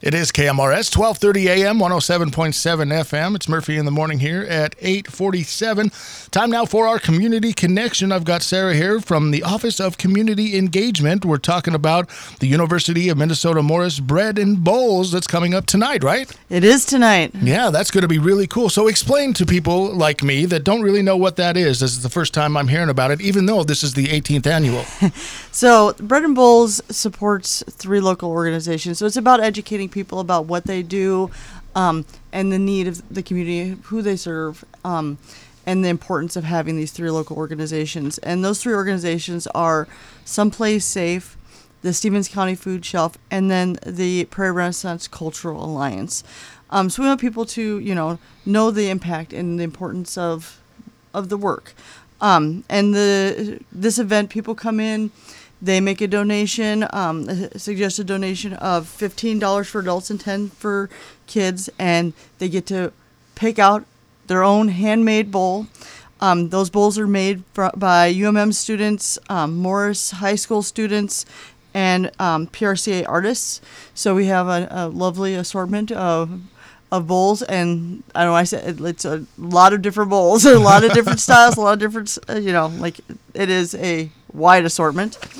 It is KMRS, 1230 AM, 107.7 FM. It's Murphy in the morning here at 8:47. Time now for our Community Connection. I've got Sarah here from the Office of Community Engagement. We're talking about the University of Minnesota Morris Bread and Bowls that's coming up tonight, right? It is tonight. Yeah, that's going to be really cool. So explain to people like me that don't really know what that is. This is the first time I'm hearing about it, even though this is the 18th annual. So Bread and Bowls supports 3 local organizations. So it's about educating people about what they do and the need of the community, who they serve, and the importance of having these 3 local organizations. And those 3 organizations are Someplace Safe, the Stevens County Food Shelf, and then the Prairie Renaissance Cultural Alliance. So we want people to, know the impact and the importance of the work. And this event, people come in, they make a donation, a suggested donation of $15 for adults and $10 for kids, and they get to pick out their own handmade bowl. Those bowls are made by UMM students, Morris High School students, and PRCA artists. So we have a lovely assortment of bowls, and I don't know, I said it's a lot of different bowls, a lot of different styles, a lot of different, it is a wide assortment.